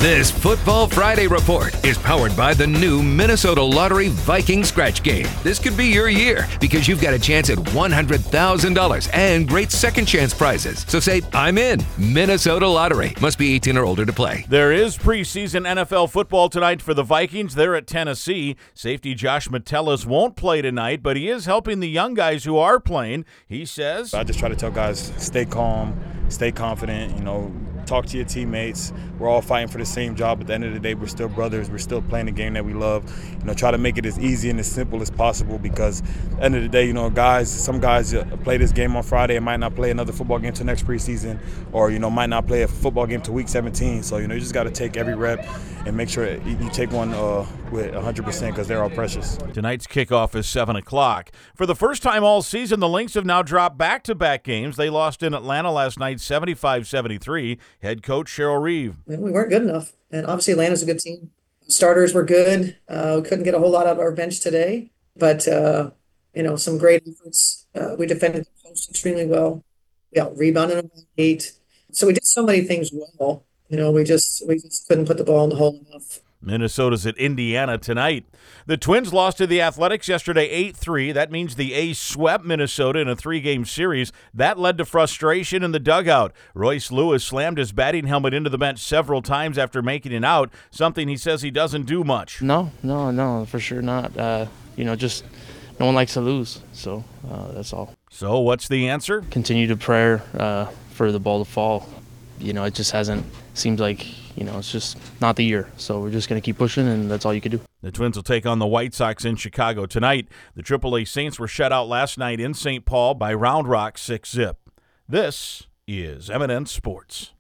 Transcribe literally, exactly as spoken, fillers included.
This Football Friday report is powered by the new Minnesota Lottery Viking Scratch Game. This could be your year because you've got a chance at one hundred thousand dollars and great second chance prizes. So say, I'm in. Minnesota Lottery. Must be eighteen or older to play. There is preseason N F L football tonight for the Vikings. They're at Tennessee. Safety Josh Metellus won't play tonight, but he is helping the young guys who are playing. He says, I just try to tell guys, stay calm, stay confident, you know, talk to your teammates. We're all fighting for the same job. At the end of the day, we're still brothers. We're still playing the game that we love. You know, try to make it as easy and as simple as possible because at the end of the day, you know, guys, some guys play this game on Friday and might not play another football game till next preseason or, you know, might not play a football game till week seventeen. So, you know, you just got to take every rep and make sure you take one uh, with one hundred percent because they're all precious. Tonight's kickoff is seven o'clock. For the first time all season, the Lynx have now dropped back-to-back games. They lost in Atlanta last night seventy-five seventy-three. Head coach Cheryl Reeve. We weren't good enough. And obviously Atlanta's a good team. Starters were good. Uh, we couldn't get a whole lot out of our bench today. But, uh, you know, some great efforts. Uh, we defended the post extremely well. We out rebounded them by eight. So we did so many things well. You know, we just we just couldn't put the ball in the hole enough. Minnesota's at Indiana tonight. The Twins lost to the Athletics yesterday eight three. That means the A's swept Minnesota in a three-game series. That led to frustration in the dugout. Royce Lewis slammed his batting helmet into the bench several times after making it out, something he says he doesn't do much. No, no, no, for sure not. Uh, you know, just no one likes to lose, so uh, that's all. So what's the answer? Continue to pray uh, for the ball to fall. You know, it just hasn't seemed like, you know, it's just not the year. So we're just going to keep pushing, and that's all you can do. The Twins will take on the White Sox in Chicago tonight. The triple A Saints were shut out last night in Saint Paul by Round Rock six zip. This is M and N Sports.